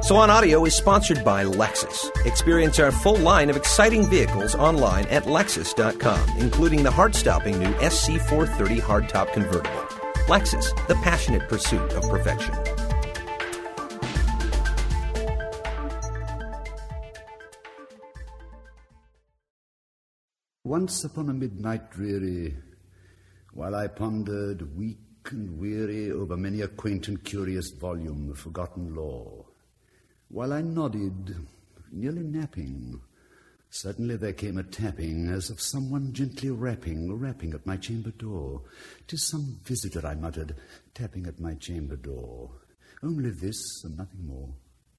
Salon Audio is sponsored by Lexus. Experience our full line of exciting vehicles online at Lexus.com, including the heart-stopping new SC430 hardtop convertible. Lexus, the passionate pursuit of perfection. Once upon a midnight dreary, while I pondered weak and weary over many a quaint and curious volume of forgotten lore, while I nodded, nearly napping, suddenly there came a tapping as of someone gently rapping at my chamber door. "'Tis some visitor," I muttered, tapping at my chamber door. Only this and nothing more.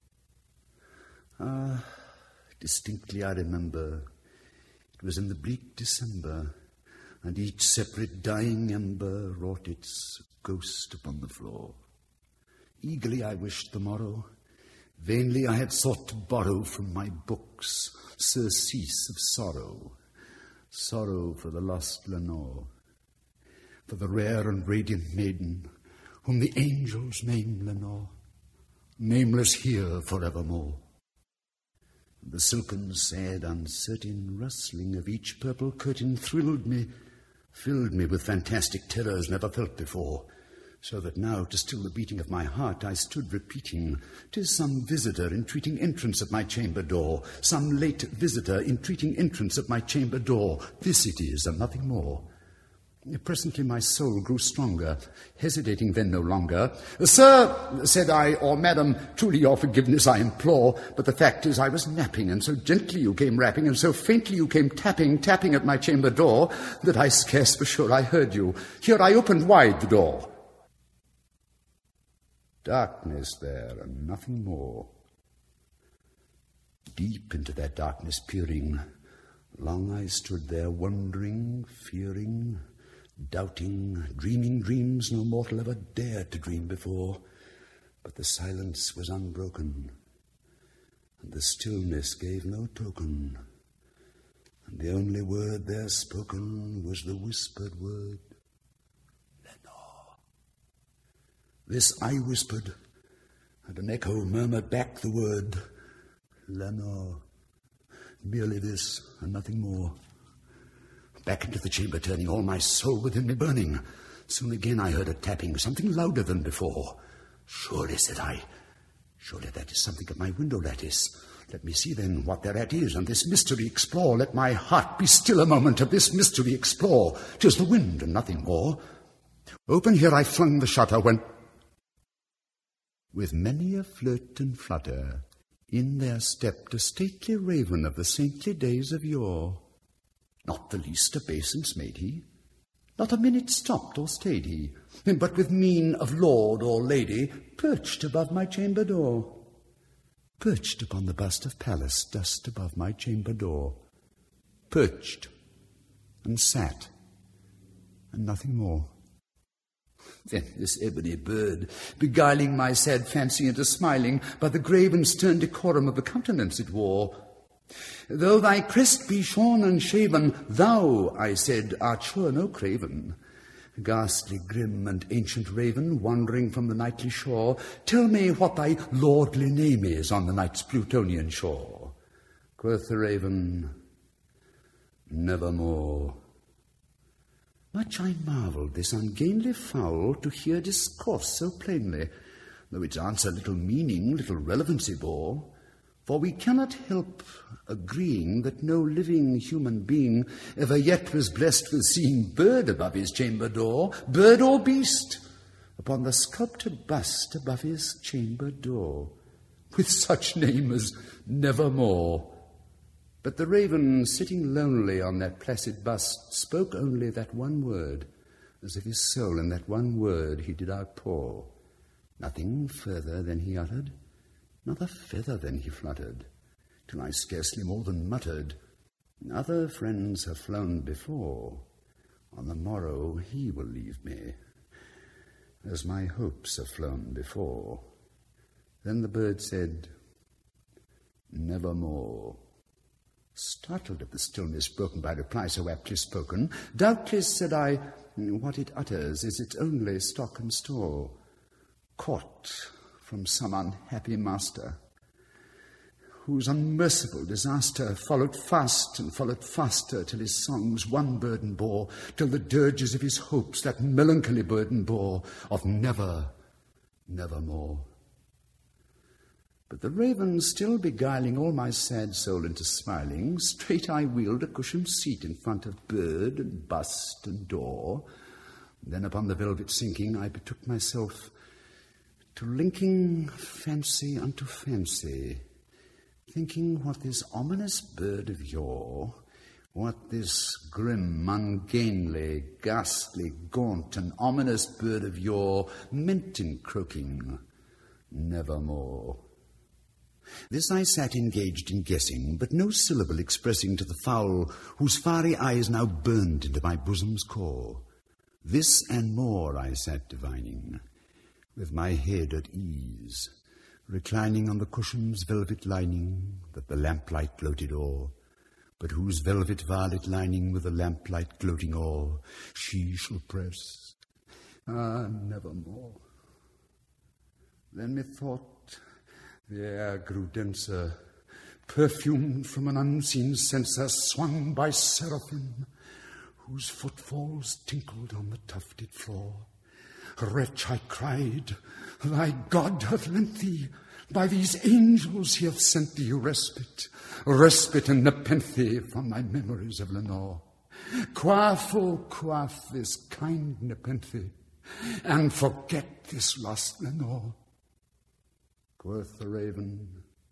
Distinctly I remember. It was in the bleak December, and each separate dying ember wrought its ghost upon the floor. Eagerly I wished the morrow. Vainly I had sought to borrow from my books surcease of sorrow. Sorrow for the lost Lenore, for the rare and radiant maiden whom the angels name Lenore, nameless here forevermore. The silken, sad, uncertain rustling of each purple curtain thrilled me, filled me with fantastic terrors never felt before, so that now, to still the beating of my heart, I stood repeating, "'Tis some visitor entreating entrance at my chamber door, some late visitor entreating entrance at my chamber door. This it is, and nothing more." Presently my soul grew stronger, hesitating then no longer. "Sir," said I, "or madam, truly your forgiveness I implore, but the fact is I was napping, and so gently you came rapping, and so faintly you came tapping at my chamber door, that I scarce was sure I heard you. Here I opened wide the door." Darkness there, and nothing more. Deep into that darkness peering, long I stood there wondering, fearing, doubting, dreaming dreams no mortal ever dared to dream before. But the silence was unbroken, and the stillness gave no token, and the only word there spoken was the whispered word, "Lenore." This I whispered, and an echo murmured back the word, "Lenore." Merely this, and nothing more. Back into the chamber turning, all my soul within me burning. Soon again I heard a tapping, something louder than before. "Surely," said I, "surely that is something at my window lattice. Let me see then what thereat is, and this mystery explore. Let my heart be still a moment, of this mystery explore. 'Tis the wind and nothing more." Open here I flung the shutter, when, with many a flirt and flutter, in there stepped a stately raven of the saintly days of yore. Not the least obeisance made he, not a minute stopped or stayed he, but with mien of lord or lady perched above my chamber door. Perched upon the bust of Pallas, just above my chamber door. Perched, and sat, and nothing more. Then this ebony bird, beguiling my sad fancy into smiling, by the grave and stern decorum of the countenance it wore. "Though thy crest be shorn and shaven, thou," I said, "art sure no craven. Ghastly, grim, and ancient raven, wandering from the nightly shore, tell me what thy lordly name is on the night's Plutonian shore." Quoth the raven, "Nevermore." Much I marvelled this ungainly fowl to hear discourse so plainly, though its answer little meaning, little relevancy bore. For we cannot help agreeing that no living human being ever yet was blessed with seeing bird above his chamber door, bird or beast, upon the sculptured bust above his chamber door, with such name as Nevermore. But the raven, sitting lonely on that placid bust, spoke only that one word, as if his soul in that one word he did outpour. Nothing further than he uttered, not a feather than he fluttered, till I scarcely more than muttered, "Other friends have flown before, on the morrow he will leave me, as my hopes have flown before." Then the bird said, "Nevermore." Startled at the stillness broken by reply so aptly spoken, "Doubtless," said I, "what it utters is its only stock and store, caught from some unhappy master, whose unmerciful disaster followed fast and followed faster, till his songs one burden bore, till the dirges of his hopes that melancholy burden bore, of never, nevermore. But the raven still beguiling all my sad soul into smiling, straight I wheeled a cushioned seat in front of bird and bust and door. Then upon the velvet sinking I betook myself to linking fancy unto fancy, thinking what this ominous bird of yore, what this grim, ungainly, ghastly, gaunt, and ominous bird of yore meant in croaking, nevermore. This I sat engaged in guessing, but no syllable expressing to the fowl whose fiery eyes now burned into my bosom's core. This and more I sat divining, with my head at ease, reclining on the cushion's velvet lining that the lamplight gloated o'er, but whose velvet violet lining with the lamplight gloating o'er she shall press, nevermore. Then methought the air grew denser, perfumed from an unseen censer swung by seraphim, whose footfalls tinkled on the tufted floor. Wretch, I cried, thy God hath lent thee, by these angels he hath sent thee respite, respite and nepenthe from thy memories of Lenore. Quaff, oh, quaff this kind nepenthe, and forget this lost Lenore. Quoth the raven,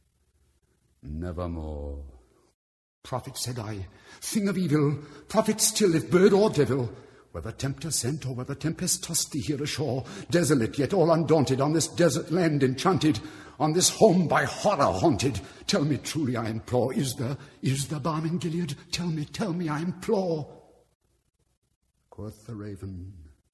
nevermore. Prophet, said I, thing of evil, prophet still, if bird or devil, whether tempter sent or whether tempest tossed thee here ashore, desolate yet all undaunted, on this desert land enchanted, on this home by horror haunted, tell me truly, I implore, is there balm in Gilead? Tell me, I implore. Quoth the raven,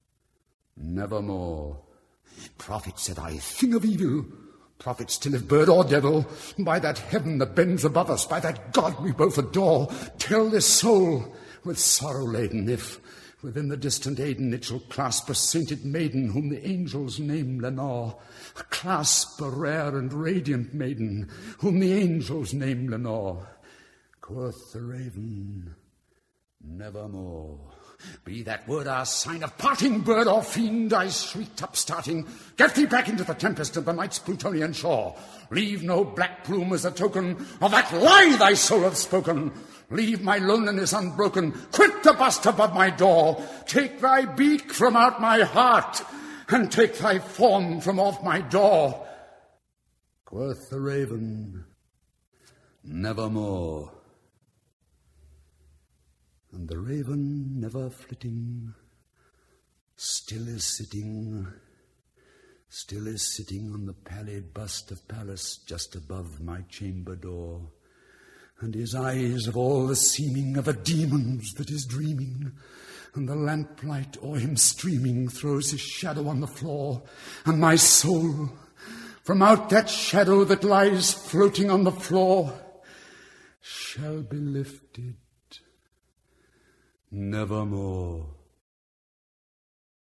nevermore. Prophet, said I, thing of evil, prophet still, if bird or devil, by that heaven that bends above us, by that God we both adore, tell this soul, with sorrow laden, if within the distant Aden it shall clasp a sainted maiden whom the angels name Lenore, clasp a rare and radiant maiden whom the angels name Lenore. Quoth the raven, nevermore. Be that word our sign of parting, bird or fiend, I shrieked upstarting. Get thee back into the tempest of the night's Plutonian shore. Leave no black plume as a token of that lie thy soul hath spoken. Leave my loneliness unbroken. Quit the bust above my door. Take thy beak from out my heart, and take thy form from off my door. Quoth the raven, nevermore. And the raven, never flitting, still is sitting on the pallid bust of Pallas just above my chamber door, and his eyes of all the seeming of a demon's that is dreaming, and the lamplight o'er him streaming throws his shadow on the floor, and my soul, from out that shadow that lies floating on the floor, shall be lifted nevermore.